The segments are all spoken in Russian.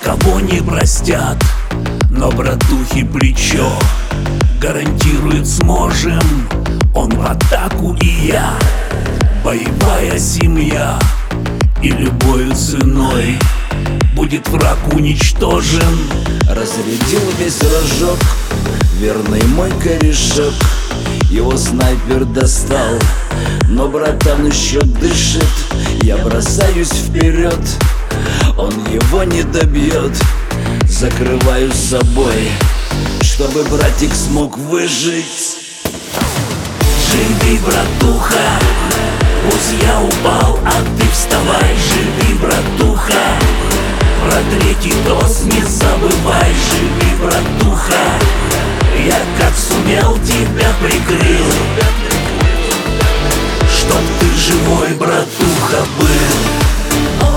кого не простят, но братухи плечо гарантирует, сможем. Он в атаку и я, боевая семья, и любою ценой будет враг уничтожен. Разрядил весь рожок, верный мой корешок. Его снайпер достал, но братан еще дышит. Я бросаюсь вперед, он его не добьет. Закрываю собой, чтобы братик смог выжить. Живи, братуха, пусть я упал, а ты вставай. Живи, братуха, про третий тост не забывай. Живи, братуха, я как сумел тебя прикрыл, чтоб ты живой, братуха, был.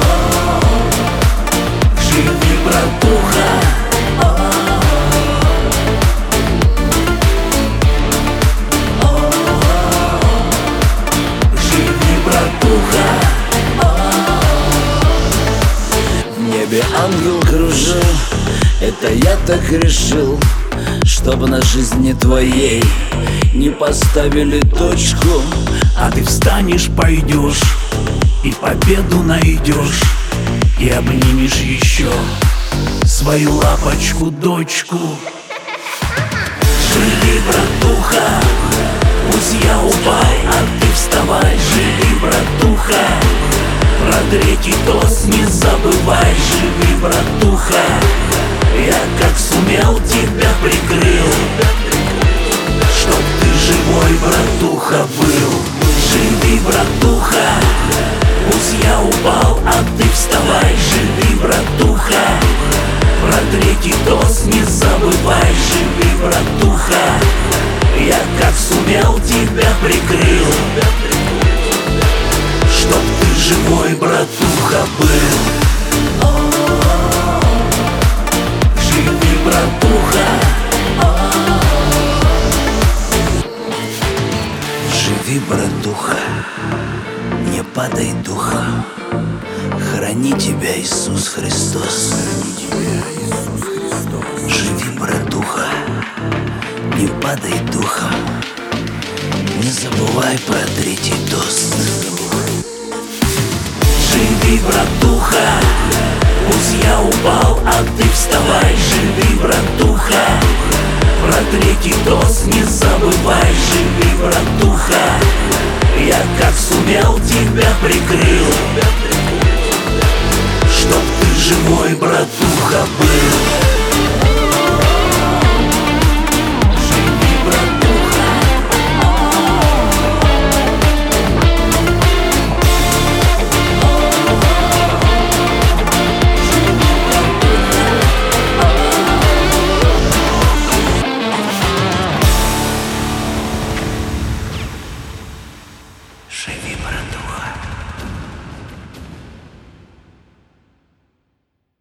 Живи, братуха. В небе ангел кружил, это я так решил, чтобы на жизни твоей не поставили точку. А ты встанешь, пойдешь и победу найдешь, и обнимешь еще свою лапочку, дочку. Живи, братуха, пусть я упал, а ты вставай. Живи, братуха, про третий тост не забывай. Живи, братуха, я как сумел тебя прикрыл, чтоб ты живой, братуха, был. Живи, братуха, пусть я упал, а ты вставай. Живи, братуха, про третий тост не забывай. Живи, братуха, я как сумел тебя прикрыл, чтоб ты живой, братуха, был. Живи, братуха. Живи, братуха, не падай духом. Храни тебя Иисус Христос. Живи, братуха, не падай духом. Не забывай про третий тост. Живи, братуха, пусть я упал, а ты вставай. Живи, братуха, про третий тост не забывай. Живи, братуха, я как сумел тебя прикрыл, чтоб ты живой, братуха, был.